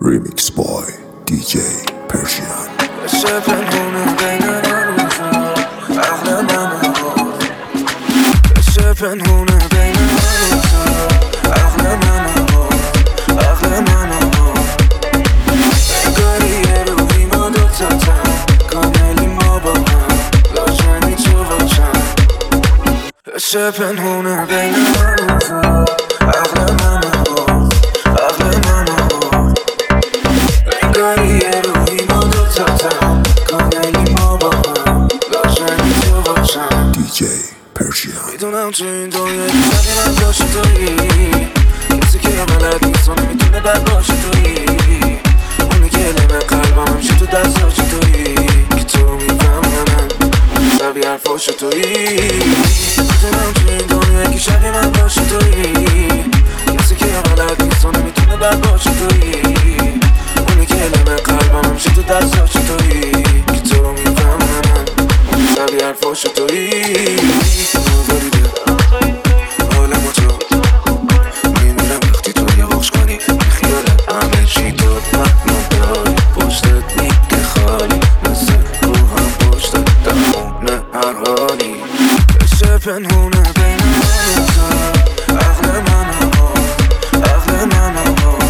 Remix by DJ Persian. پنهونه بین من و تو عقل من پنهونه بین من و تو عقل من انگاری یه روحی ما دوتا تن کاملی ما با هم لاجنی تو باشم پنهونه بین من و تو عقل من انگاری یه روحی ما دوتا تن کاملی ما با هم لاجنی تو باشم DJ Persian. میدونم تو این دنیا شبیه من باشی تویی کسی که بلد نیست و نمیتونه بد باشی تویی اونی که لمه قلبم همیشه تو دستاشی تویی که تو میفهمم شبیه حرفاشو تویی میدونم تو این دنیا که شبیه من باشی تویی کسی که بلد نیست و نمیتونه بد باشی تویی اونی که لمه قلبم همیشه تو دستاشی تویی که تو میفهمم شبیه حرفاشو تویی پنهونه بین من و تو عقل من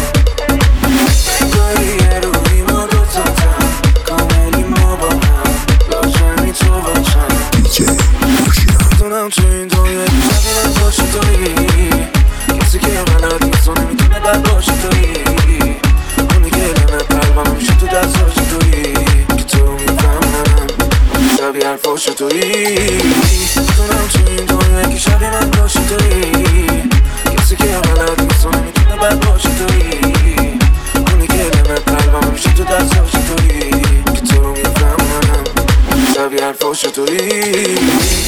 انگاری یه روحی ما دوتا تن کاملی ما با هم لاجنی تو باشم DJ Persian. میدونم تو این دنیا که شبیه من باشی تویی کسی که بلد نیست و نمیتونه بد باشی تویی اونی که لمه قلبم همیشه تو دستاشی تویی که تو میفهمم شبیه حرفاشو تویی میدونم تو این دنیا که شبیه من باشی تویی کسی که بلد نیست و نمیتونه بد باشی تویی اونی که لمه قلبم همیشه تو دستاشی تویی که تو میفهمم شبیه حرفاشو تویی